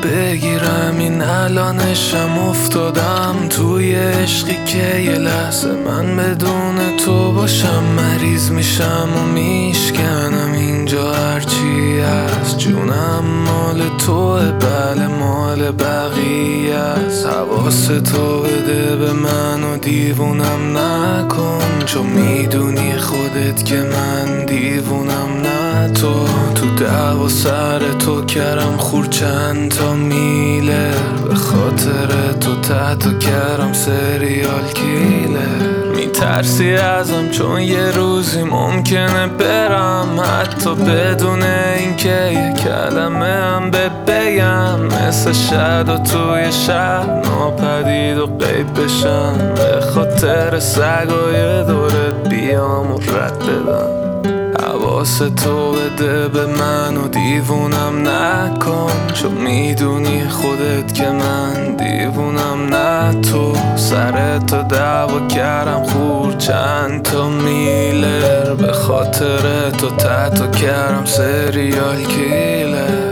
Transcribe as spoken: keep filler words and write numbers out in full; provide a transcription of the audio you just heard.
بگیرم، این الانشم افتادم توی عشقی که یه لحظه من بدون تو باشم مریض میشم و میشکنم. اینجا هرچی هست جونم مال توه، بله مال بقیه است. حواس تو بده به من و دیوونم نکن، چون میدونی خودت که من دیوونم نه تو. تو دعوا سر تو کرم خور چند تا میلر، به خاطر تو تحت کرم سریال کیلر. میترسی ازم چون یه روزی ممکنه برم، حتی بدون اینکه یه کلمه هم بگم. مثل شد و توی شهر ناپدید و غیب بشم، به خاطر سگای دورت بیام و رد بدم. حواس تو بده به من و دیوونم نکن، چون میدونی خودت که من دیوونم نه تو. سر تو دعوا کردم خور چند تا میلر، به خاطر تو تحت کردم سریال کیلر.